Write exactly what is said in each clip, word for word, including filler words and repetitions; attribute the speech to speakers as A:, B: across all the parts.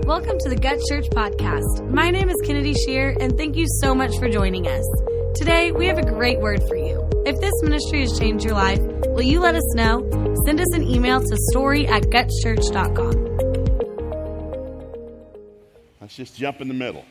A: Welcome to the Gut Church Podcast. My name is Kennedy Shear, and thank you so much for joining us. Today, we have a great word for you. If this ministry has changed your life, will you let us know? Send us an email to story at gut church dot com.
B: Let's just jump in the middle.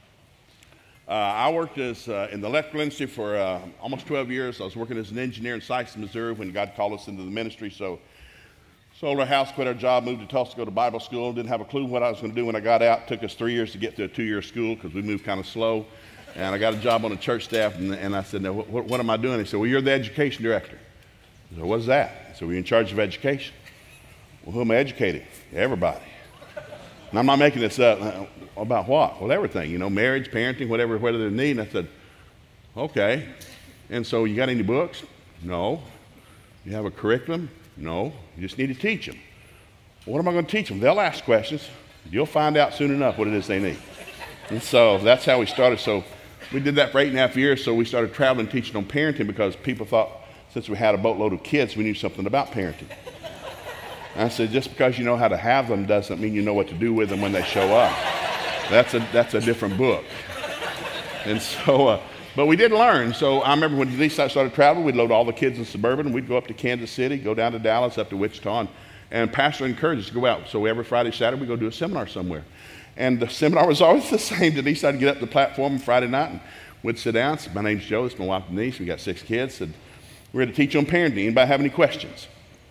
B: Uh, I worked as uh, in the electrical industry for uh, almost twelve years. I was working as an engineer in Sykes, Missouri when God called us into the ministry. So sold our house, quit our job, moved to Tulsa to go to Bible school. Didn't have a clue what I was going to do when I got out. It took us three years to get to a two-year school because we moved kind of slow. And I got a job on the church staff, and, and I said, now, what, what am I doing? He said, well, you're the education director. I said, what is that? He said, well, you're in charge of education. Well, who am I educating? Everybody. And I'm not making this up. About what? Well, everything, you know, marriage, parenting, whatever, whatever they need. And I said, okay. And so you got any books? No. You have a curriculum? No. You just need to teach them. Well, what am I going to teach them? They'll ask questions. You'll find out soon enough what it is they need. And so that's how we started. So we did that for eight and a half years. So we started traveling teaching on parenting because people thought since we had a boatload of kids, we knew something about parenting. And I said, just because you know how to have them doesn't mean you know what to do with them when they show up. That's a, that's a different book. And so, uh, but we did learn. So I remember when Denise started traveling, we'd load all the kids in Suburban, and we'd go up to Kansas City, go down to Dallas, up to Wichita, and, and Pastor encouraged us to go out. So every Friday, Saturday, we'd go do a seminar somewhere. And the seminar was always the same. Denise had to get up to the platform on Friday night, and we'd sit down. Said, my name's Joe, this is my wife Denise, we got six kids. Said, we're going to teach on parenting. Anybody have any questions?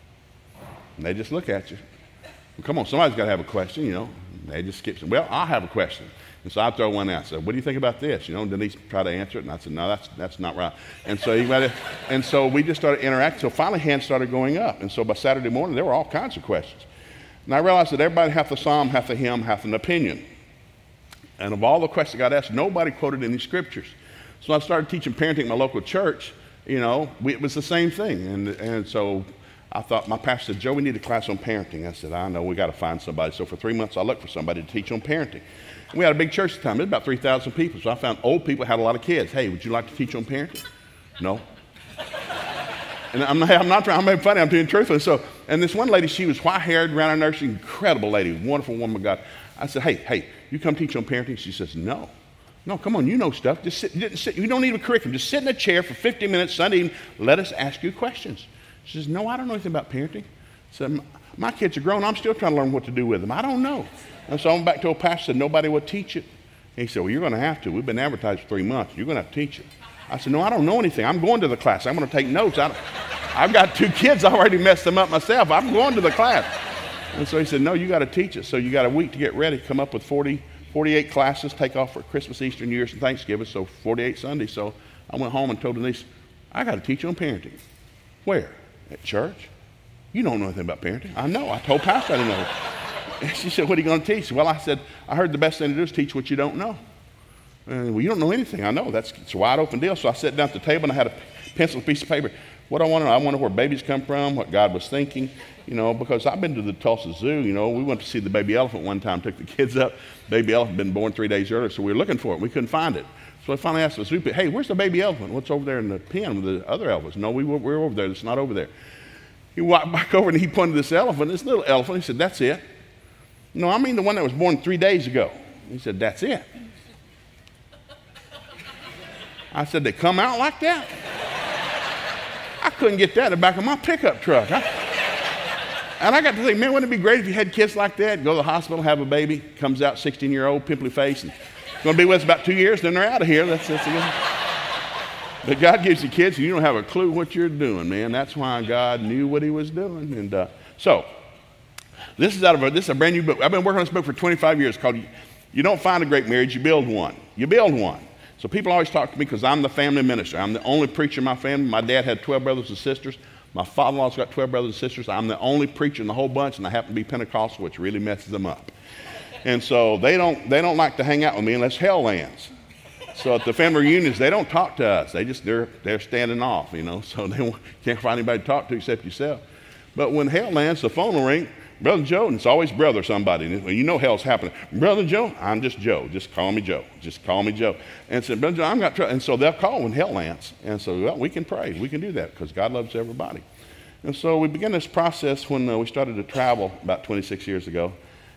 B: And they just look at you. Well, come on, somebody's got to have a question, you know. And they just skip some. Well, I'll have a question. And so I'd throw one out. I said, what do you think about this? You know, and Denise tried to answer it, and I said, no, that's that's not right. And so, you gotta, and so we just started interacting. So finally, hands started going up. And so by Saturday morning, there were all kinds of questions. And I realized that everybody hath a psalm, hath a hymn, hath an opinion. And of all the questions I got asked, nobody quoted any scriptures. So I started teaching parenting at my local church. You know, we, it was the same thing. And and so I thought, my pastor said, Joe, we need a class on parenting. I said, I know, we got to find somebody. So for three months, I looked for somebody to teach on parenting. And we had a big church at the time. It was about three thousand people. So I found old people had a lot of kids. Hey, would you like to teach on parenting? No. And I'm not, I'm not trying, I'm making funny, I'm being truthful. And so, and this one lady, she was white-haired, around our nursery, incredible lady, wonderful woman of God. I said, hey, hey, you come teach on parenting? She says, no. No, come on, you know stuff. Just sit, just sit. You don't need a curriculum. Just sit in a chair for fifty minutes Sunday evening. Let us ask you questions. She says, no, I don't know anything about parenting. I said, my kids are grown. I'm still trying to learn what to do with them. I don't know. And so I went back to a pastor, said, nobody would teach it. And he said, well, you're going to have to. We've been advertised for three months. You're going to have to teach it. I said, no, I don't know anything. I'm going to the class. I'm going to take notes. I I've got two kids. I already messed them up myself. I'm going to the class. And so he said, no, you got to teach it. So you got a week to get ready. Come up with forty, forty-eight classes, take off for Christmas, Easter, New Year's, and Thanksgiving. So forty-eight Sundays. So I went home and told Denise, I got to teach on parenting. Where? At church? You don't know anything about parenting. I know. I told Pastor I didn't know. And she said, what are you going to teach? Well, I said, I heard the best thing to do is teach what you don't know. And, well, you don't know anything. I know. That's it's a wide open deal. So I sat down at the table and I had a pencil, a piece of paper. What I want to know, I wonder where babies come from, what God was thinking, you know, because I've been to the Tulsa Zoo, you know. We went to see the baby elephant one time, took the kids up. Baby elephant had been born three days earlier, so we were looking for it. We couldn't find it. So I finally asked the zoo people, hey, where's the baby elephant? What's over there in the pen with the other elephants? No, we were, we were over there. It's not over there. He walked back over and he pointed this elephant, this little elephant. He said, that's it. No, I mean the one that was born three days ago. He said, that's it. I said, they come out like that? I couldn't get that in the back of my pickup truck. I, and I got to think, man, wouldn't it be great if you had kids like that? Go to the hospital, have a baby, comes out sixteen-year-old, pimply face, and going to be with us about two years, then they're out of here. That's, that's a But God gives you kids and you don't have a clue what you're doing, man. That's why God knew what he was doing. And uh, so, this is out of a, this is a brand new book. I've been working on this book for twenty-five years called You Don't Find a Great Marriage, You Build One. You build one. So people always talk to me because I'm the family minister. I'm the only preacher in my family. My dad had twelve brothers and sisters. My father-in-law's got twelve brothers and sisters. I'm the only preacher in the whole bunch, and I happen to be Pentecostal, which really messes them up. And so they don't, they don't like to hang out with me unless hell lands. So at the family reunions, they don't talk to us. They just, they're, they're standing off, you know. So they can't find anybody to talk to except yourself. But when hell lands, the phone will ring. Brother Joe, and it's always brother somebody. You know hell's happening. Brother Joe, I'm just Joe. Just call me Joe. Just call me Joe. And said, Brother Joe, I'm got trouble. And so they'll call when hell lands. And so, well, we can pray. We can do that because God loves everybody. And so we began this process when uh, we started to travel about twenty-six years ago.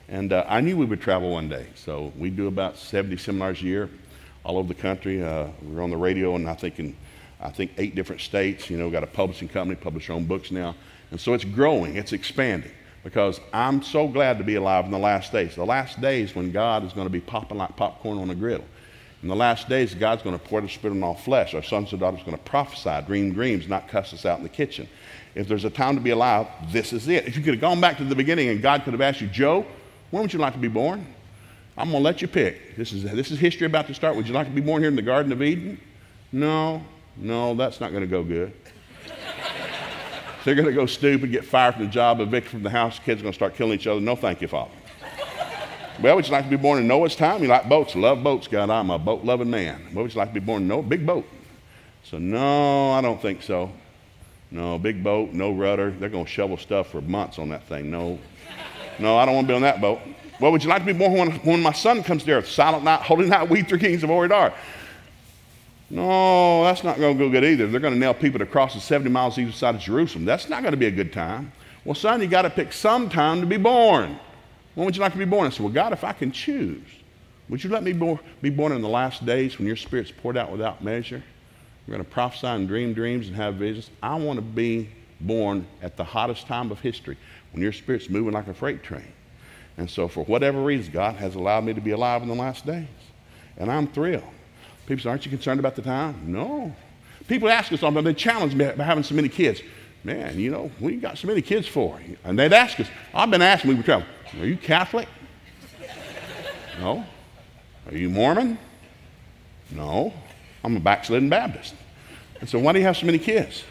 B: And uh, I knew we would travel one day. So we do about seventy seminars a year all over the country. Uh, we're on the radio, and I think in I think eight different states. You know, we've got a publishing company, publish our own books now. And so it's growing, it's expanding, because I'm so glad to be alive in the last days. The last days when God is going to be popping like popcorn on a griddle. In the last days, God's going to pour the Spirit on all flesh. Our sons and daughters are going to prophesy, dream dreams, not cuss us out in the kitchen. If there's a time to be alive, this is it. If you could have gone back to the beginning and God could have asked you, Joe, when would you like to be born? I'm going to let you pick. This is, this is history about to start. Would you like to be born here in the Garden of Eden? No, no, that's not going to go good. They're going to go stoop and get fired from the job, evicted from the house. Kids are going to start killing each other. No, thank you, Father. Well, would you like to be born in Noah's time? You like boats. Love boats, God. I'm a boat-loving man. Well, would you like to be born in Noah? Big boat. So, no, I don't think so. No, big boat, no rudder. They're going to shovel stuff for months on that thing. No, no, I don't want to be on that boat. Well, would you like to be born when, when my son comes to earth? Silent night, holy night, we three kings of Oridar. No, that's not going to go good either. They're going to nail people to cross the seventy miles either side of Jerusalem. That's not going to be a good time. Well, son, you got to pick some time to be born. When would you like to be born? I said, well, God, if I can choose, would you let me bo- be born in the last days when your Spirit's poured out without measure? We're going to prophesy and dream dreams and have visions. I want to be born at the hottest time of history when your Spirit's moving like a freight train. And so for whatever reason, God has allowed me to be alive in the last days. And I'm thrilled. People say, aren't you concerned about the time? No. People ask us something. They challenge me by having so many kids. Man, you know, we got so many kids for. And they'd ask us, I've been asking, we were traveling, are you Catholic? No. Are you Mormon? No. I'm a backslidden Baptist. And so why do you have so many kids?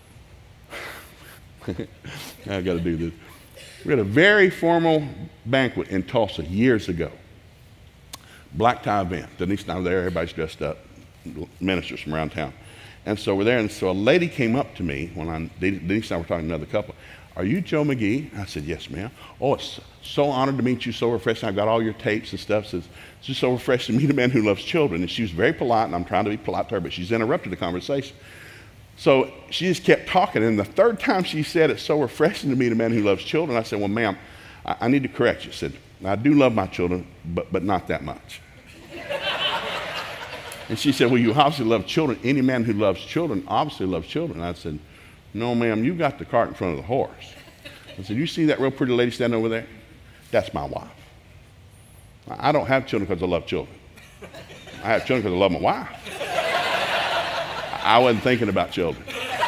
B: I've got to do this. We had a very formal banquet in Tulsa years ago. Black tie event. Denise and I were there. Everybody's dressed up. Ministers from around town. And so we're there. And so a lady came up to me when I, Denise and I were talking to another couple. Are you Joe McGee? I said, yes, ma'am. Oh, it's so honored to meet you. So refreshing. I've got all your tapes and stuff. Says, it's just so refreshing to meet a man who loves children. And she was very polite, and I'm trying to be polite to her, but she's interrupted the conversation. So she just kept talking. And the third time she said, it's so refreshing to meet a man who loves children, I said, well, ma'am, I, I need to correct you. I said, I do love my children, but, but not that much. And she said, well, you obviously love children. Any man who loves children obviously loves children. I said, no, ma'am, you got the cart in front of the horse. I said, you see that real pretty lady standing over there? That's my wife. I don't have children because I love children. I have children because I love my wife. I wasn't thinking about children.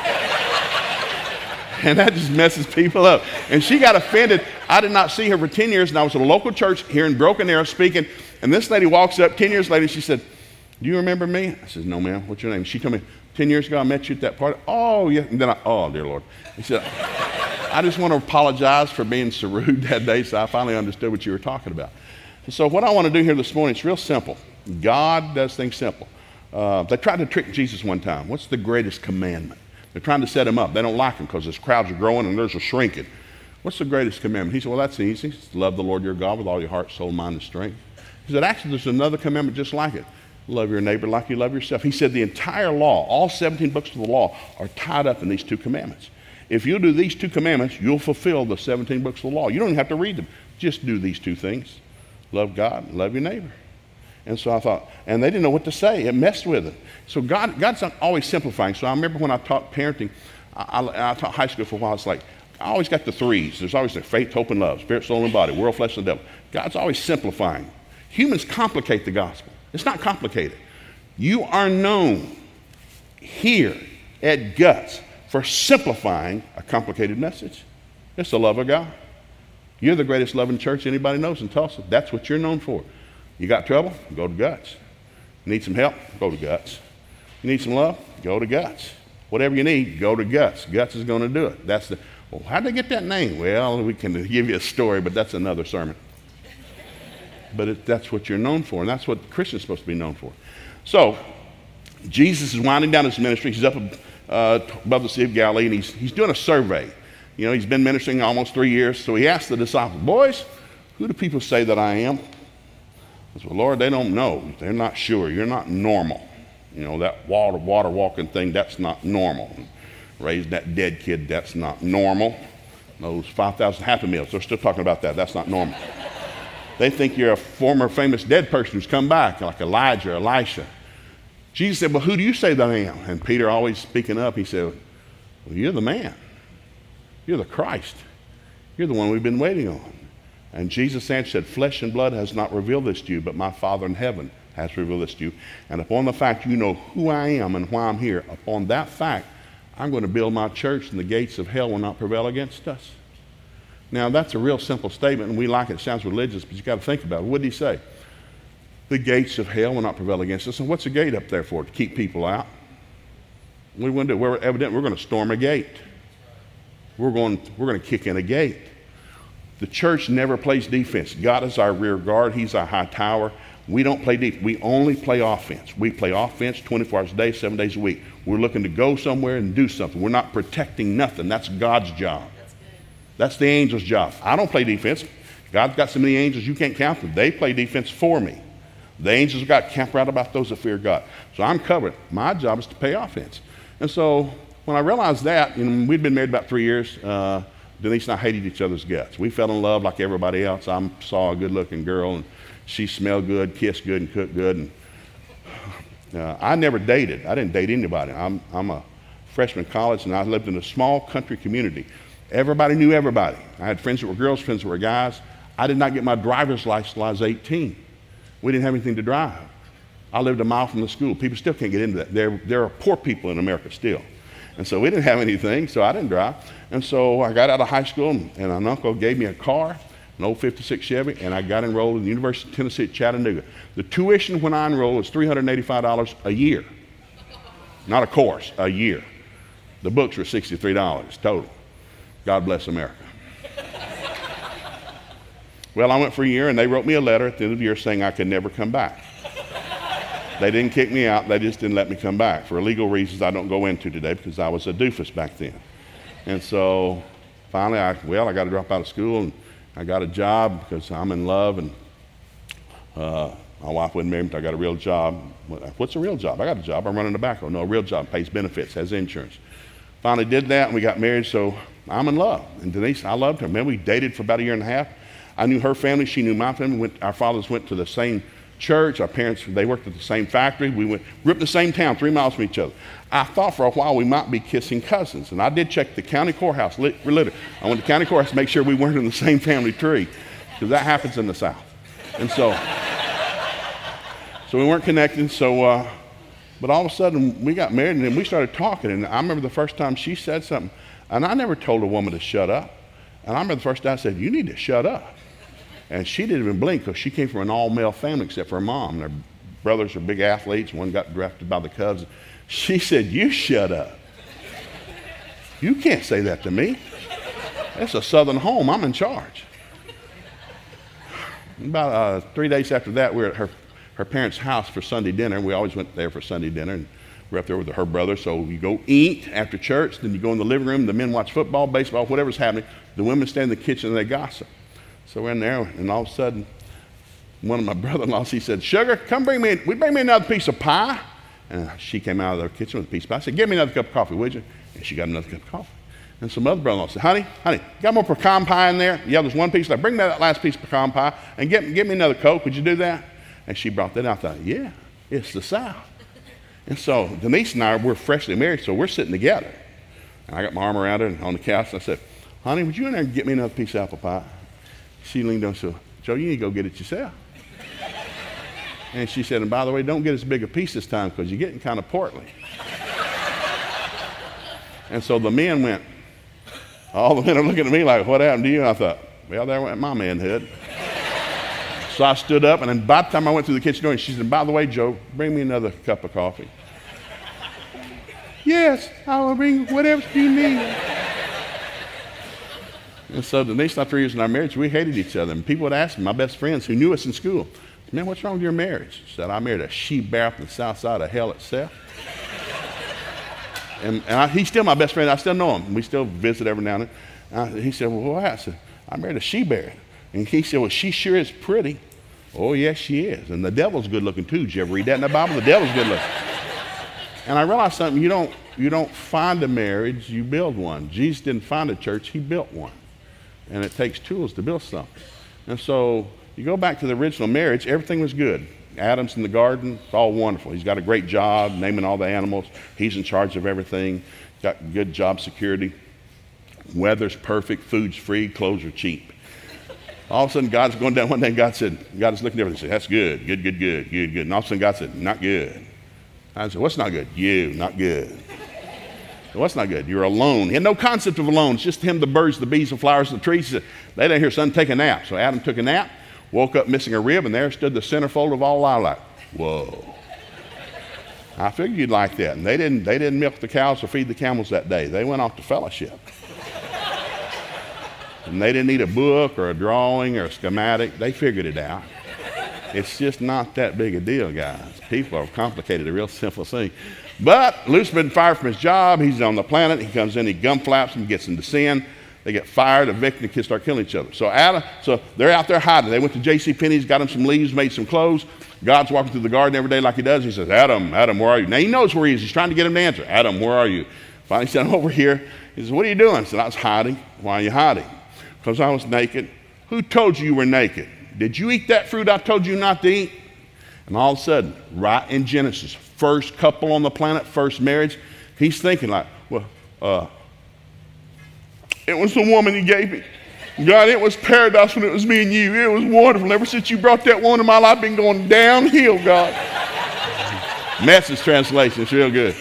B: And that just messes people up. And she got offended. I did not see her for ten years, and I was at a local church here in Broken Arrow speaking, and this lady walks up ten years later, she said, do you remember me? I said, no, ma'am. What's your name? She told me, ten years ago I met you at that party. Oh, yeah. And then I, oh, dear Lord. He said, I just want to apologize for being so rude that day, so I finally understood what you were talking about. And so what I want to do here this morning, it's real simple. God does things simple. Uh, they tried to trick Jesus one time. What's the greatest commandment? They're trying to set him up. They don't like him because his crowds are growing and theirs are shrinking. What's the greatest commandment? He said, well, that's easy. It's love the Lord your God with all your heart, soul, mind, and strength. He said, actually, there's another commandment just like it. Love your neighbor like you love yourself. He said the entire law, all seventeen books of the law, are tied up in these two commandments. If you do these two commandments, you'll fulfill the seventeen books of the law. You don't even have to read them. Just do these two things. Love God, love your neighbor. And so I thought, and they didn't know what to say. It messed with them. So God, God's not always simplifying. So I remember when I taught parenting, I, I, I taught high school for a while, it's like, I always got the threes. There's always like faith, hope, and love, spirit, soul, and body, world, flesh, and devil. God's always simplifying. Humans complicate the gospel. It's not complicated. You are known here at Guts for simplifying a complicated message. It's the love of God. You're the greatest loving church anybody knows in Tulsa. That's what you're known for. You got trouble? Go to Guts. You need some help? Go to Guts. You need some love? Go to Guts. Whatever you need, go to Guts. Guts is going to do it. That's the, well, how'd they get that name? Well, we can give you a story, but that's another sermon. But it, that's what you're known for, and that's what Christians are supposed to be known for. So, Jesus is winding down his ministry. He's up uh, above the Sea of Galilee, and he's, he's doing a survey. You know, he's been ministering almost three years, so he asked the disciples, boys, who do people say that I am? I said, well, Lord, they don't know. They're not sure. You're not normal. You know, that water, water walking thing, that's not normal. Raising that dead kid, that's not normal. Those five thousand Happy Meals, they're still talking about that. That's not normal. They think you're a former famous dead person who's come back, like Elijah or Elisha. Jesus said, well, who do you say that I am? And Peter, always speaking up, he said, well, you're the man. You're the Christ. You're the one we've been waiting on. And Jesus answered, said, flesh and blood has not revealed this to you, but my Father in heaven has revealed this to you. And upon the fact you know who I am and why I'm here, upon that fact, I'm going to build my church, and the gates of hell will not prevail against us. Now, that's a real simple statement, and we like it. It sounds religious, but you've got to think about it. What did he say? The gates of hell will not prevail against us. And what's a gate up there for? To keep people out. What are we going to do? We're evidently we're going to storm a gate. We're going, we're going to kick in a gate. The church never plays defense. God is our rear guard. He's our high tower. We don't play defense. We only play offense. We play offense twenty-four hours a day, seven days a week. We're looking to go somewhere and do something. We're not protecting nothing. That's God's job. That's good. That's the angel's job. I don't play defense. God's got so many angels you can't count them. They play defense for me. The angels of God camp right about those that fear God. So I'm covered. My job is to play offense. And so when I realized that, you know, we'd been married about three years, uh, Denise and I hated each other's guts. We fell in love like everybody else. I saw a good-looking girl, and she smelled good, kissed good, and cooked good. And uh, I never dated. I didn't date anybody. I'm, I'm a freshman in college, and I lived in a small country community. Everybody knew everybody. I had friends that were girls, friends that were guys. I did not get my driver's license until I was eighteen. We didn't have anything to drive. I lived a mile from the school. People still can't get into that. There, there are poor people in America still. And so we didn't have anything, so I didn't drive. And so I got out of high school, and, and an uncle gave me a car, an old fifty-six Chevy, and I got enrolled in the University of Tennessee at Chattanooga. The tuition when I enrolled was three hundred eighty-five dollars a year. Not a course, a year. The books were sixty-three dollars total. God bless America. Well, I went for a year, and they wrote me a letter at the end of the year saying I could never come back. They didn't kick me out. They just didn't let me come back for legal reasons I don't go into today, because I was a doofus back then. And so finally, I, well, I got to drop out of school, and I got a job because I'm in love, and uh, my wife wasn't married, but I got a real job. What's a real job? I got a job. I'm running a tobacco. No, a real job. Pays benefits, has insurance. Finally did that, and we got married, so I'm in love. And Denise, I loved her. Man, we dated for about a year and a half. I knew her family. She knew my family. Went, our fathers went to the same church. Our parents, they worked at the same factory. We went, grew up in the same town, three miles from each other. I thought for a while we might be kissing cousins. And I did check the county courthouse. Lit, lit, I went to the county courthouse to make sure we weren't in the same family tree, because that happens in the South. And so, so we weren't connected. So, uh, but all of a sudden we got married, and then we started talking. And I remember the first time she said something, and I never told a woman to shut up. And I remember the first time I said, you need to shut up. And she didn't even blink, because she came from an all-male family except for her mom. Their brothers are big athletes. One got drafted by the Cubs. She said, you shut up. You can't say that to me. It's a Southern home. I'm in charge. About uh, three days after that, we were at her, her parents' house for Sunday dinner. We always went there for Sunday dinner, and we were up there with her brother. So you go eat after church, then you go in the living room. The men watch football, baseball, whatever's happening. The women stand in the kitchen and they gossip. So we're in there, and all of a sudden, one of my brother-in-laws, he said, Sugar, come bring me, we bring me another piece of pie. And she came out of the kitchen with a piece of pie. I said, give me another cup of coffee, would you? And she got another cup of coffee. And some other brother-in-law said, honey, honey, got more pecan pie in there? Yeah, there's one piece left. Bring me that last piece of pecan pie, and get, get me another Coke. Would you do that? And she brought that out. I thought, yeah, it's the South. And so Denise and I, we're freshly married, so we're sitting together. And I got my arm around her and on the couch, and I said, honey, would you in there and get me another piece of apple pie? She leaned over and said, Joe, you need to go get it yourself. And she said, and by the way, don't get as big a piece this time, because you're getting kind of portly. And so the men went, all the men are looking at me like, what happened to you? And I thought, well, there went my manhood. So I stood up, and then by the time I went through the kitchen door, and she said, by the way, Joe, bring me another cup of coffee. Yes, I will bring whatever you need. And so Denise and I, three years in our marriage, we hated each other. And people would ask me, my best friends who knew us in school, man, what's wrong with your marriage? She said, I married a she-bear from the south side of hell itself. and and I, he's still my best friend. I still know him. We still visit every now and then. I, he said, well, what happened? I said, I married a she-bear. And he said, well, she sure is pretty. Oh, yes, she is. And the devil's good looking too. Did you ever read that in the Bible? The devil's good looking. And I realized something. You don't, you don't find a marriage, you build one. Jesus didn't find a church, he built one. And it takes tools to build something. And so you go back to the original marriage, everything was good. Adam's in the garden, it's all wonderful. He's got a great job naming all the animals. He's in charge of everything. Got good job security. Weather's perfect, food's free, clothes are cheap. All of a sudden, God's going down one day, and God said, God is looking at everything and said, that's good, good, good, good, good, good. And all of a sudden, God said, not good. I said, what's not good? You, not good. So what's not good? You're alone. He had no concept of alone. It's just him, the birds, the bees, the flowers, the trees. He said, lay down here, son, take a nap. So Adam took a nap, woke up missing a rib, and there stood the centerfold of all lilac. Whoa. I figured you'd like that. And they didn't, they didn't milk the cows or feed the camels that day. They went off to fellowship. And they didn't need a book or a drawing or a schematic. They figured it out. It's just not that big a deal, guys. People have complicated a real simple thing. But Lucifer's been fired from his job. He's on the planet. He comes in, he gum flaps them, gets into sin. They get fired, evicted, and kids start killing each other. So Adam, so they're out there hiding. They went to J C Penney's, got him some leaves, made some clothes. God's walking through the garden every day like he does. He says, Adam, Adam, where are you? Now he knows where he is. He's trying to get him to answer. Adam, where are you? Finally, he said, I'm over here. He says, what are you doing? I said, I was hiding. Why are you hiding? Because I was naked. Who told you you were naked? Did you eat that fruit I told you not to eat? And all of a sudden, right in Genesis, first couple on the planet, first marriage, he's thinking like, well, uh, it was the woman he gave me. God, it was paradise when it was me and you. It was wonderful. Ever since you brought that one in my life, I've been going downhill, God. Message translation, it's real good.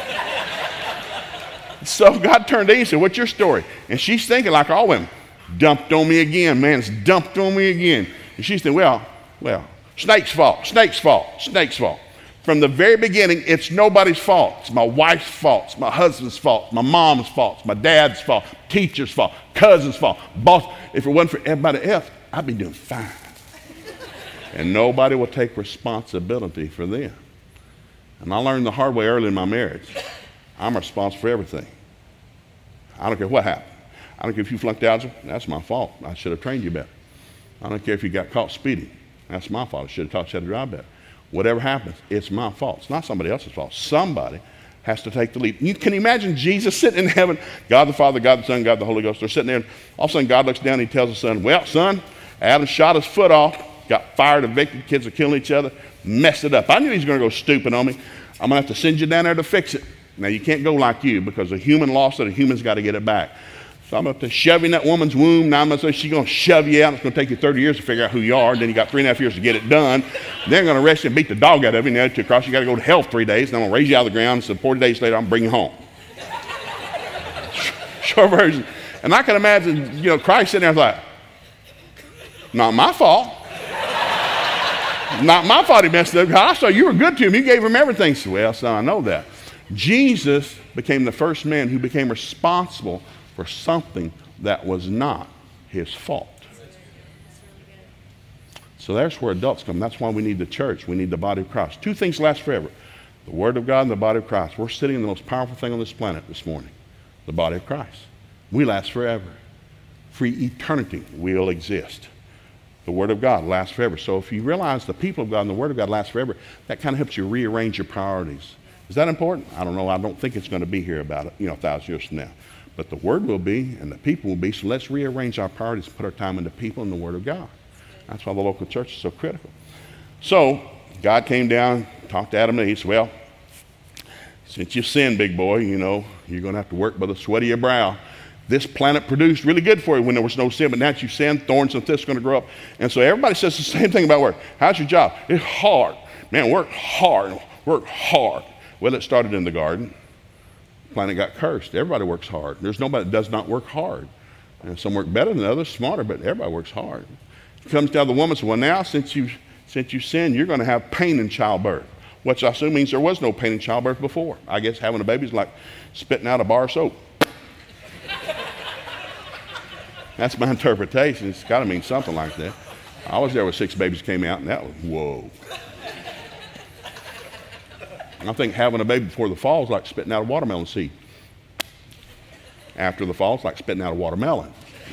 B: So God turned to Eve and said, what's your story? And she's thinking like all women, dumped on me again, man, it's dumped on me again. And she's thinking, well, well, snake's fault, snake's fault, snake's fault. From the very beginning, it's nobody's fault. It's my wife's fault, it's my husband's fault, it's my mom's fault, it's my dad's fault, teacher's fault, cousin's fault, boss. If it wasn't for everybody else, I'd be doing fine. And nobody will take responsibility for them. And I learned the hard way early in my marriage. I'm responsible for everything. I don't care what happened. I don't care if you flunked algebra, that's my fault. I should have trained you better. I don't care if you got caught speeding. That's my fault. I should have taught you how to drive better. Whatever happens, it's my fault. It's not somebody else's fault. Somebody has to take the lead. You can imagine Jesus sitting in heaven, God the Father, God the Son, God the Holy Ghost. They're sitting there, and all of a sudden God looks down and he tells the son, well, son, Adam shot his foot off, got fired, evicted, kids are killing each other, messed it up. I knew he was going to go stupid on me. I'm going to have to send you down there to fix it. Now, you can't go like you because a human lost it, a human's got to get it back. So I'm going to shove you in that woman's womb. Now I'm going to say she's going to shove you out. It's going to take you thirty years to figure out who you are. Then you got three and a half years to get it done. Then they're going to arrest you and beat the dog out of you. And to cross, you got to go to hell three days. And I'm going to raise you out of the ground. So forty days later, I'm going to bring you home. Short version. And I can imagine, you know, Christ sitting there like, not my fault. Not my fault he messed up. I saw you were good to him. You gave him everything. So, well, son, I know that. Jesus became the first man who became responsible for something that was not his fault. So that's where adults come. That's why we need the church. We need the body of Christ. Two things last forever. The Word of God and the body of Christ. We're sitting in the most powerful thing on this planet this morning. The body of Christ. We last forever. For eternity we'll exist. The Word of God lasts forever. So if you realize the people of God and the Word of God lasts forever, that kind of helps you rearrange your priorities. Is that important? I don't know. I don't think it's going to be here about, you know, a thousand years from now. But the Word will be, and the people will be, so let's rearrange our priorities, put our time into people and the Word of God. That's why the local church is so critical. So, God came down, talked to Adam and Eve, said, well, since you sinned, big boy, you know, you're going to have to work by the sweat of your brow. This planet produced really good for you when there was no sin, but now that you sin, thorns and thistles are going to grow up. And so everybody says the same thing about work. How's your job? It's hard. Man, work hard, work hard. Well, it started in the garden. Planet got cursed. Everybody works hard. There's nobody that does not work hard. And some work better than others, smarter, but everybody works hard. It comes down to the woman and says, well, now since you since you sinned, you're going to have pain in childbirth, which I assume means there was no pain in childbirth before. I guess having a baby is like spitting out a bar of soap. That's my interpretation. It's got to mean something like that. I was there when six babies came out, and that was, whoa. I think having a baby before the fall is like spitting out a watermelon seed. After the fall, it's like spitting out a watermelon.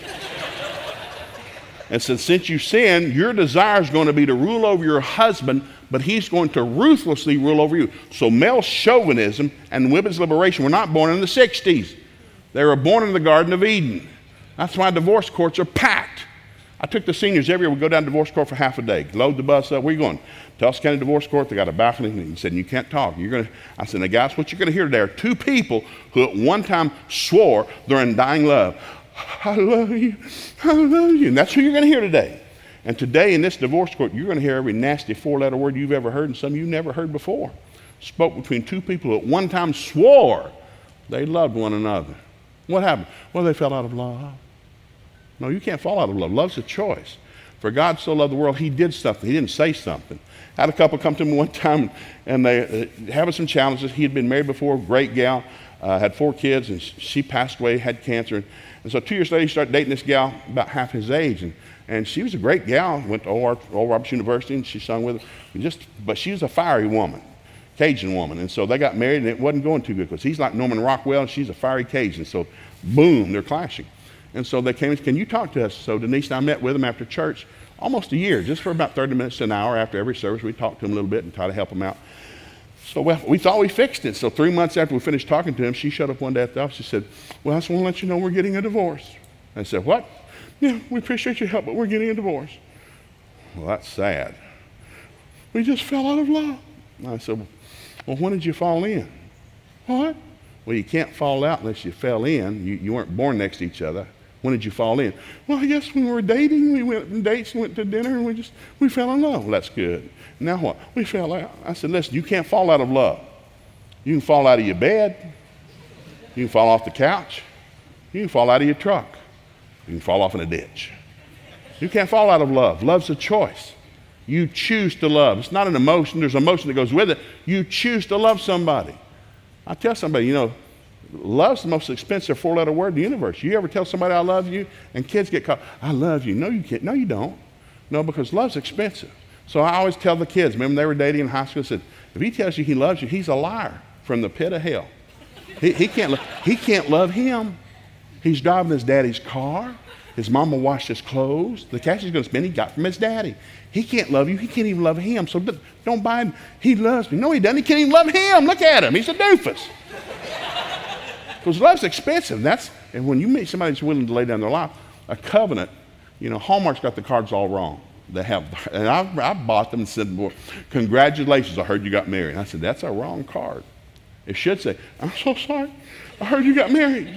B: And so since you sin, your desire is going to be to rule over your husband, but he's going to ruthlessly rule over you. So male chauvinism and women's liberation were not born in the sixties. They were born in the Garden of Eden. That's why divorce courts are packed. I took the seniors every year. We go down to divorce court for half a day. Load the bus up. Where are you going? Tulsa County Divorce Court. They got a balcony. And he said, you can't talk. You're gonna. I said, now guys, what you're going to hear today are two people who at one time swore they're in dying love. I love you. I love you. And that's who you're going to hear today. And today in this divorce court, you're going to hear every nasty four-letter word you've ever heard and some you never heard before. Spoke between two people who at one time swore they loved one another. What happened? Well, they fell out of love. No, you can't fall out of love. Love's a choice. For God so loved the world, he did something. He didn't say something. I had a couple come to me one time, and they uh, having some challenges. He had been married before, great gal, uh, had four kids, and she passed away, had cancer. And so two years later, he started dating this gal about half his age. And, and she was a great gal, went to Oral Roberts University, and she sung with him. Just, but she was a fiery woman, Cajun woman. And so they got married, and it wasn't going too good because he's like Norman Rockwell, and she's a fiery Cajun. So boom, they're clashing. And so they came and said, can you talk to us? So Denise and I met with them after church almost a year, just for about thirty minutes to an hour after every service. We talked to him a little bit and tried to help him out. So well, we thought we fixed it. So three months after we finished talking to him, she showed up one day at the office. She said, well, I just want to let you know we're getting a divorce. I said, what? Yeah, we appreciate your help, but we're getting a divorce. Well, that's sad. We just fell out of love. I said, well, when did you fall in? What? Well, you can't fall out unless you fell in. You, you weren't born next to each other. When did you fall in? Well, I guess when we were dating, we went on dates and went to dinner, and we just, we fell in love. Well, that's good. Now what? We fell out. I said, listen, you can't fall out of love. You can fall out of your bed. You can fall off the couch. You can fall out of your truck. You can fall off in a ditch. You can't fall out of love. Love's a choice. You choose to love. It's not an emotion. There's emotion that goes with it. You choose to love somebody. I tell somebody, you know, love's the most expensive four-letter word in the universe. You ever tell somebody I love you, and kids get caught, I love you. No, you can't. No, you don't. No, because love's expensive. So I always tell the kids, remember they were dating in high school, I said, if he tells you he loves you, he's a liar from the pit of hell. He, he, can't, lo- he can't love him. He's driving his daddy's car. His mama washed his clothes. The cash he's going to spend, he got from his daddy. He can't love you. He can't even love him. So don't buy him. He loves me. No, he doesn't. He can't even love him. Look at him. He's a doofus. Because love's expensive. That's, and when you meet somebody that's willing to lay down their life, a covenant, you know, Hallmark's got the cards all wrong. They have, and I, I bought them and said, well, congratulations, I heard you got married. And I said, that's a wrong card. It should say, I'm so sorry, I heard you got married.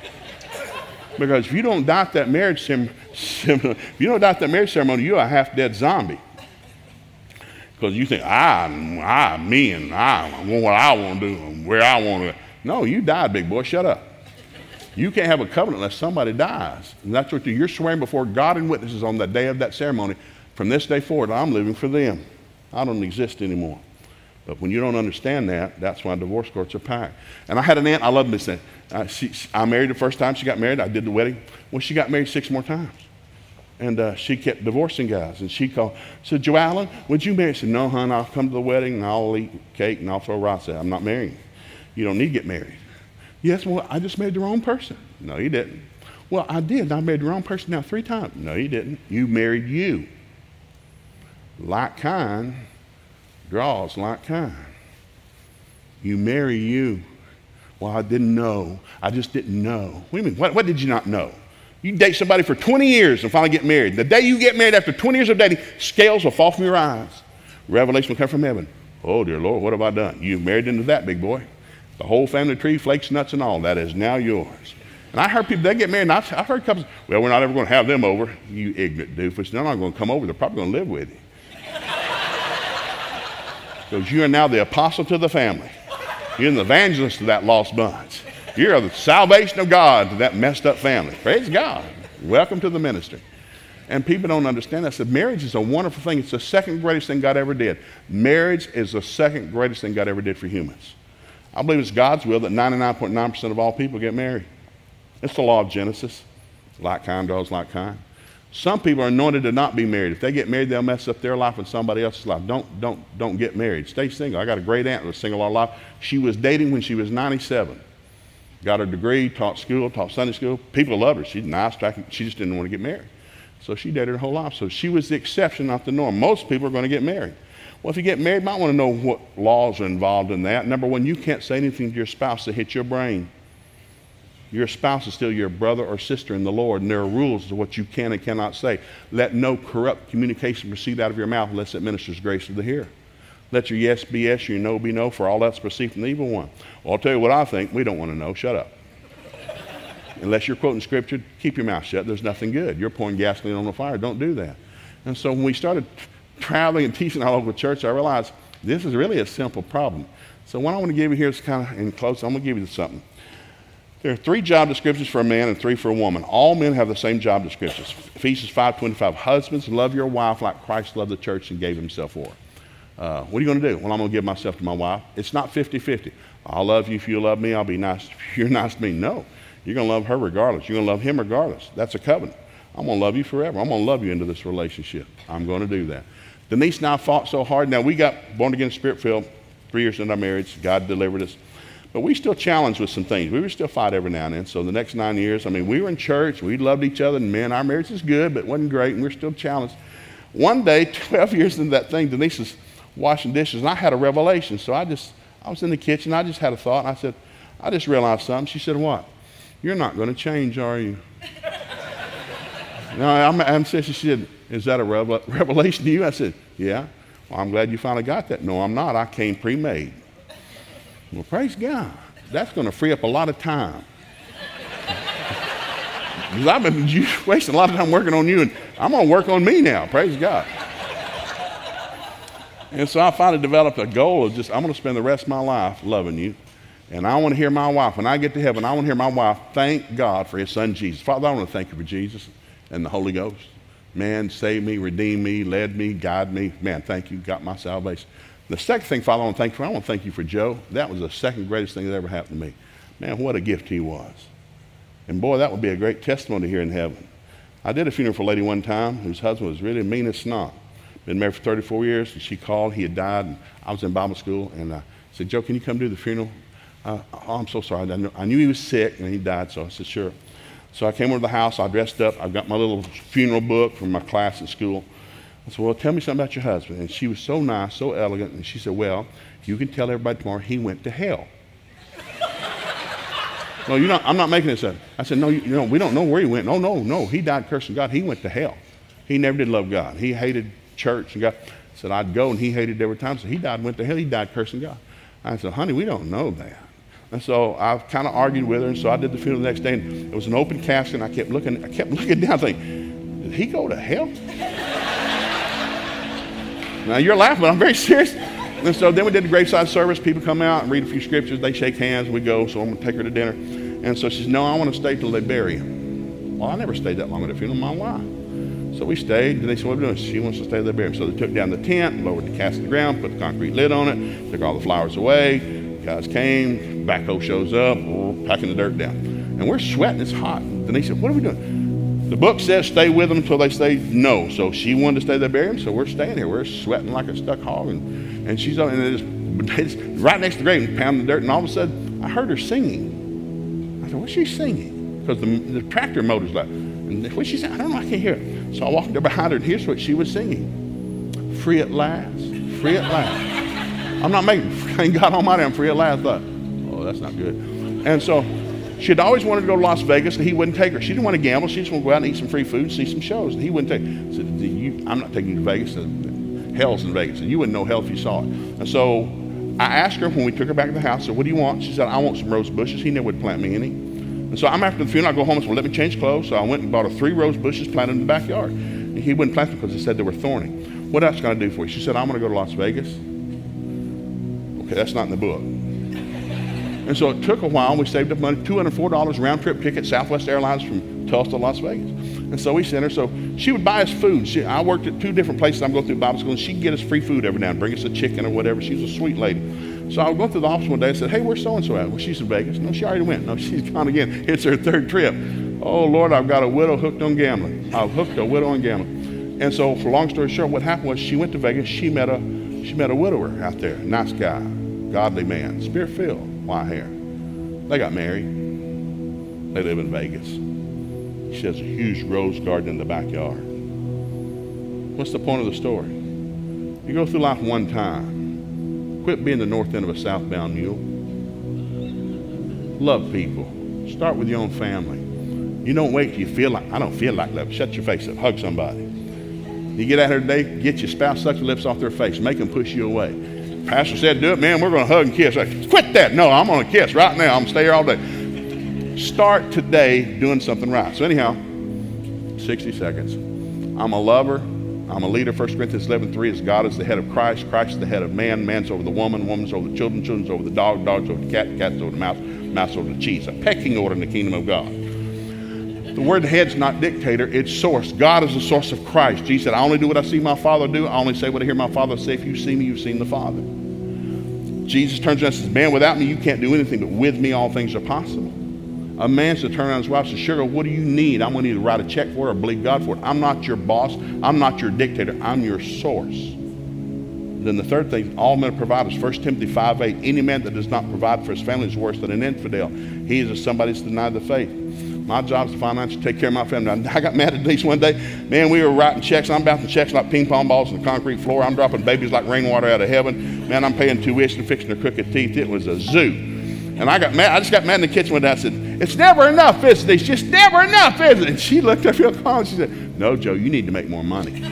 B: Because if you don't dot that marriage ceremony, if you don't dot that marriage ceremony, you're a half-dead zombie. Because you think, I, I, me, and I want what I want to do, and where I want to. No, you died, big boy. Shut up. You can't have a covenant unless somebody dies. And that's what you're swearing before God and witnesses on the day of that ceremony. From this day forward, I'm living for them. I don't exist anymore. But when you don't understand that, that's why divorce courts are packed. And I had an aunt, I love this thing. Uh, she, I married the first time she got married. I did the wedding. Well, she got married six more times. And uh, she kept divorcing guys. And she called, said, Joe Allen, would you marry? I said, no, hon, I'll come to the wedding and I'll eat cake and I'll throw rice out. I'm not marrying you. You don't need to get married. Yes, well, I just married the wrong person. No, you didn't. Well, I did. I married the wrong person now three times. No, you didn't. You married you. Like kind draws like kind. You marry you. Well, I didn't know. I just didn't know. What do you mean? What, what did you not know? You date somebody for twenty years and finally get married. The day you get married after twenty years of dating, scales will fall from your eyes. Revelation will come from heaven. Oh, dear Lord, what have I done? You've married into that, big boy. The whole family tree, flakes, nuts, and all, that is now yours. And I heard people, they get married, and I've, I've heard couples, well, we're not ever going to have them over. You ignorant doofus. They're not going to come over. They're probably going to live with you. Because you are now the apostle to the family. You're the evangelist to that lost bunch. You're the salvation of God to that messed up family. Praise God. Welcome to the ministry. And people don't understand that. So marriage is a wonderful thing. It's the second greatest thing God ever did. Marriage is the second greatest thing God ever did for humans. I believe it's God's will that ninety-nine point nine percent of all people get married. It's the law of Genesis. Like kind draws like kind. Some people are anointed to not be married. If they get married, they'll mess up their life and somebody else's life. Don't, don't, don't get married. Stay single. I got a great aunt who was single all her life. She was dating when she was ninety-seven. Got her degree, taught school, taught Sunday school. People loved her. She's nice. She just didn't want to get married. So she dated her whole life. So she was the exception, not the norm. Most people are going to get married. Well, if you get married, you might want to know what laws are involved in that. Number one, you can't say anything to your spouse to hit your brain. Your spouse is still your brother or sister in the Lord, and there are rules to what you can and cannot say. Let no corrupt communication proceed out of your mouth unless it ministers grace to the hearer. Let your yes be yes, your no be no, for all that's perceived from the evil one. Well, I'll tell you what I think. We don't want to know. Shut up. Unless you're quoting scripture, keep your mouth shut. There's nothing good. You're pouring gasoline on the fire. Don't do that. And so when we started traveling and teaching all over the church, I realized this is really a simple problem. So what I want to give you here is kind of in close. I'm going to give you something. There are three job descriptions for a man and three for a woman. All men have the same job descriptions. Ephesians five twenty-five, husbands, love your wife like Christ loved the church and gave himself for her. Uh, what are you going to do? Well, I'm going to give myself to my wife. It's not fifty-fifty. I'll love you if you love me. I'll be nice if you're nice to me. No. You're going to love her regardless. You're going to love him regardless. That's a covenant. I'm going to love you forever. I'm going to love you into this relationship. I'm going to do that. Denise and I fought so hard. Now, we got born again, spirit-filled three years into our marriage. God delivered us. But we still challenged with some things. We were still fight every now and then. So the next nine years, I mean, we were in church. We loved each other. And, man, our marriage is good, but it wasn't great. And we we're still challenged. One day, twelve years into that thing, Denise was washing dishes. And I had a revelation. So I just, I was in the kitchen. I just had a thought. And I said, I just realized something. She said, what? You're not going to change, are you? No, I'm, I'm saying, she said, is that a revel- revelation to you? I said, yeah. Well, I'm glad you finally got that. No, I'm not. I came pre-made. Well, praise God. That's going to free up a lot of time. Because I've been wasting a lot of time working on you, and I'm going to work on me now. Praise God. And so I finally developed a goal of just, I'm going to spend the rest of my life loving you. And I want to hear my wife, when I get to heaven, I want to hear my wife thank God for his son Jesus. Father, I want to thank you for Jesus and the Holy Ghost. Man, saved me, redeemed me, led me, guided me. Man, thank you, got my salvation. The second thing, Father, I want to thank you for, I want to thank you for Joe. That was the second greatest thing that ever happened to me. Man, what a gift he was. And boy, that would be a great testimony here in heaven. I did a funeral for a lady one time whose husband was really mean as snot. Been married for thirty-four years, and she called. He had died, and I was in Bible school, and I said, Joe, can you come do the funeral? Uh, oh, I'm so sorry. I knew, I knew he was sick, and he died, so I said, sure. So I came over to the house. I dressed up. I've got my little funeral book from my class at school. I said, well, tell me something about your husband. And she was so nice, so elegant, and she said, well, you can tell everybody tomorrow he went to hell. No, you're not, I'm not making this up. I said, no, you, you know, we don't know where he went. No, no, no. He died cursing God. He went to hell. He never did love God. He hated church and God. I said, I'd go, and he hated every time. So he died, went to hell. He died cursing God. I said, honey, we don't know that. And so I kind of argued with her, and so I did the funeral the next day, and it was an open casket, and I kept looking, I kept looking down, thinking, did he go to hell? Now you're laughing, but I'm very serious. And so then we did the graveside service. People come out and read a few scriptures. They shake hands. We go. So I'm going to take her to dinner. And so she says, no, I want to stay till they bury him. Well, I never stayed that long at a funeral in my life. So we stayed. And they said, what are we doing? She wants to stay till they bury him. So they took down the tent, lowered the casket to the ground, put the concrete lid on it, took all the flowers away. Guys came. Backhoe shows up, packing the dirt down. And we're sweating. It's hot. Then they said, what are we doing? The book says stay with them until they say no. So she wanted to stay there, bury him. So we're staying here. We're sweating like a stuck hog. And And she's and they just, they just right next to the grave and pounding the dirt, and all of a sudden I heard her singing. I said, what's she singing? Because the, the tractor motor's like, and what's she saying? I don't know, I can't hear it. So I walked there behind her, and here's what she was singing. Free at last, free at last. I'm not making, thank God Almighty, I'm free at last. I thought, oh, that's not good. And so she'd always wanted to go to Las Vegas, and he wouldn't take her. She didn't want to gamble. She just wanted to go out and eat some free food and see some shows. And he wouldn't take her. I said, you, I'm not taking you to Vegas. Hell's in Vegas, and you wouldn't know hell if you saw it. And so I asked her when we took her back to the house, I said, what do you want? She said, I want some rose bushes. He never would plant me any. And so I'm after the funeral, I go home and said, well, let me change clothes. So I went and bought her three rose bushes, planted in the backyard. And he wouldn't plant them because he said they were thorny. What else can I do for you? She said, I'm going to go to Las Vegas. Okay, that's not in the book. And so it took a while. We saved up money, two hundred four dollars round trip ticket, Southwest Airlines from Tulsa to Las Vegas. And so we sent her. So she would buy us food. She, I worked at two different places. I'm going through Bible school, and she'd get us free food every now and bring us a chicken or whatever. She was a sweet lady. So I was going through the office one day and said, hey, where's so-and-so at? Well, she's in Vegas. No, she already went. No, she's gone again. It's her third trip. Oh, Lord, I've got a widow hooked on gambling. I've hooked a widow on gambling. And so for long story short, what happened was she went to Vegas. She met a, she met a widower out there. Nice guy, godly man, spirit-filled, white hair. They got married. They live in Vegas. She has a huge rose garden in the backyard. What's the point of the story? You go through life one time. Quit being the north end of a southbound mule. Love people. Start with your own family. You don't wait till you feel like, I don't feel like love. Shut your face up. Hug somebody. You get out here today, get your spouse, suck your lips off their face. Make them push you away. Pastor said, do it, man. We're going to hug and kiss. Like, quit that. No, I'm going to kiss right now. I'm going to stay here all day. Start today doing something right. So anyhow, sixty seconds. I'm a lover. I'm a leader. First Corinthians eleven three is God is the head of Christ. Christ is the head of man. Man's over the woman. Woman's over the children. Children's over the dog. Dog's over the cat. Cat's over the mouse. Mouse over the cheese. A pecking order in the kingdom of God. The word head's not dictator. It's source. God is the source of Christ. Jesus said, I only do what I see my Father do. I only say what I hear my Father say. If you see me, you've seen the Father. Jesus turns around and says, man, without me, you can't do anything. But with me, all things are possible. A man should turn around his wife and say, sugar, what do you need? I'm going to need to write a check for it or believe God for it. I'm not your boss. I'm not your dictator. I'm your source. Then the third thing, all men are providers. First Timothy five eight, any man that does not provide for his family is worse than an infidel. He is as somebody that's denied the faith. My job is to financially take care of my family. I got mad at Denise one day. Man, we were writing checks. I'm bouncing checks like ping pong balls on the concrete floor. I'm dropping babies like rainwater out of heaven. Man, I'm paying tuition, fixing their crooked teeth. It was a zoo. And I got mad. I just got mad in the kitchen one day. I said, it's never enough, is it? It's just never enough, is it? And she looked up real calm. She said, no, Joe, you need to make more money.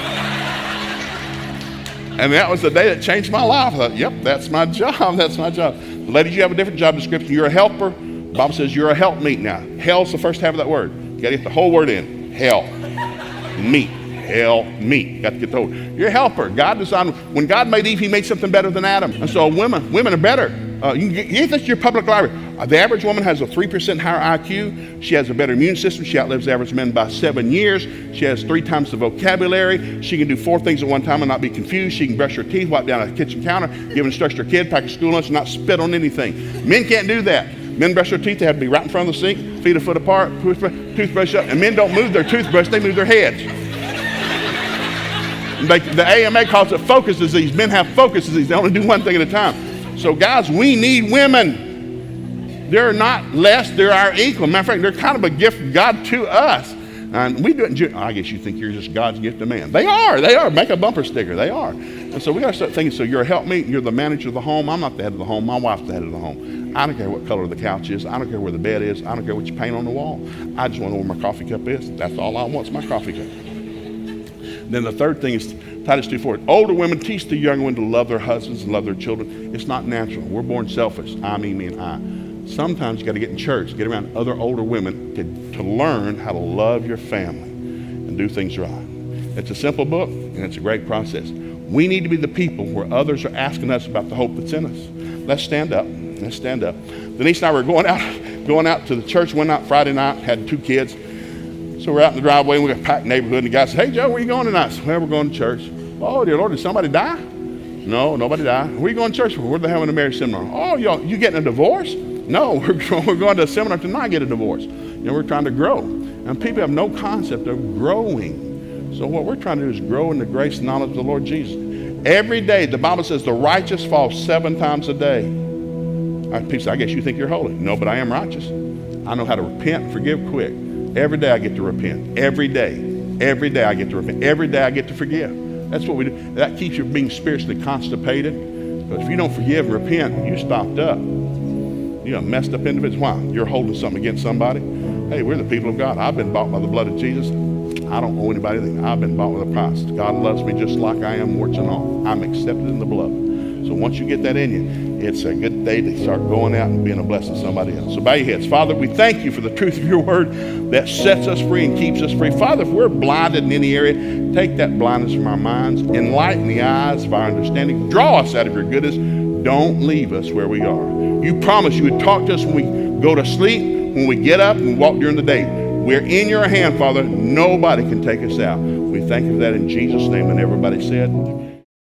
B: And that was the day that changed my life. I thought, yep, that's my job. That's my job. Ladies, you have a different job description. You're a helper. The Bible says you're a helpmeet now. Hell's the first half of that word. You got to get the whole word in. Hell. Meet. Hell, meet. Got to get the whole. You're a helper. God designed, when God made Eve, he made something better than Adam. And so women, women are better. Uh, you can get, you get your public library. Uh, the average woman has a three percent higher I Q. She has a better immune system. She outlives the average man by seven years. She has three times the vocabulary. She can do four things at one time and not be confused. She can brush her teeth, wipe down a kitchen counter, give instruction to her kid, pack a school lunch, and not spit on anything. Men can't do that. Men brush their teeth. They have to be right in front of the sink, feet a foot apart, toothbrush up. And men don't move their toothbrush. They move their heads. They, the A M A calls it focus disease. Men have focus disease. They only do one thing at a time. So guys, we need women. They're not less, they're our equal. Matter of fact, they're kind of a gift from God to us. And we do it in, I guess you think you're just God's gift to man. They are, they are. Make a bumper sticker, they are. And so we got to start thinking, so you're a helpmeet, you're the manager of the home. I'm not the head of the home, my wife's the head of the home. I don't care what color the couch is. I don't care where the bed is. I don't care what you paint on the wall. I just want to know where my coffee cup is. That's all I want is my coffee cup. Then the third thing is Titus two four. Older women teach the younger women to love their husbands and love their children. It's not natural. We're born selfish. I, me, me, and I. Sometimes you got to get in church, get around other older women to, to learn how to love your family and do things right. It's a simple book, and it's a great process. We need to be the people where others are asking us about the hope that's in us. Let's stand up. Let's stand up. Denise and I were going out, going out to the church one night, Friday night, had two kids. So we're out in the driveway, and we got a packed neighborhood, and the guy said, hey, Joe, where you going tonight? I said, well, we're going to church. Oh, dear Lord, did somebody die? No, nobody died. Where are you going to church for? Where are they having a marriage seminar? Oh, y'all, you getting a divorce? No, we're, we're going to a seminar tonight, get a divorce. You know, we're trying to grow. And people have no concept of growing. So what we're trying to do is grow in the grace and knowledge of the Lord Jesus. Every day, the Bible says the righteous fall seven times a day. Right, people say, I guess you think you're holy. No, but I am righteous. I know how to repent and forgive quick. Every day I get to repent. Every day. Every day I get to repent. Every day I get to forgive. That's what we do. That keeps you from being spiritually constipated. Because if you don't forgive and repent, you stopped up. You're a messed up individual. Why? You're holding something against somebody. Hey, we're the people of God. I've been bought by the blood of Jesus. I don't owe anybody anything. I've been bought with a price. God loves me just like I am, warts and all. I'm accepted in the beloved. So once you get that in you, it's a good day to start going out and being a blessing to somebody else. So bow your heads. Father, we thank you for the truth of your word that sets us free and keeps us free. Father, if we're blinded in any area, take that blindness from our minds. Enlighten the eyes of our understanding. Draw us out of your goodness. Don't leave us where we are. You promised you would talk to us when we go to sleep, when we get up, and walk during the day. We're in your hand, Father. Nobody can take us out. We thank you for that in Jesus' name. And everybody said...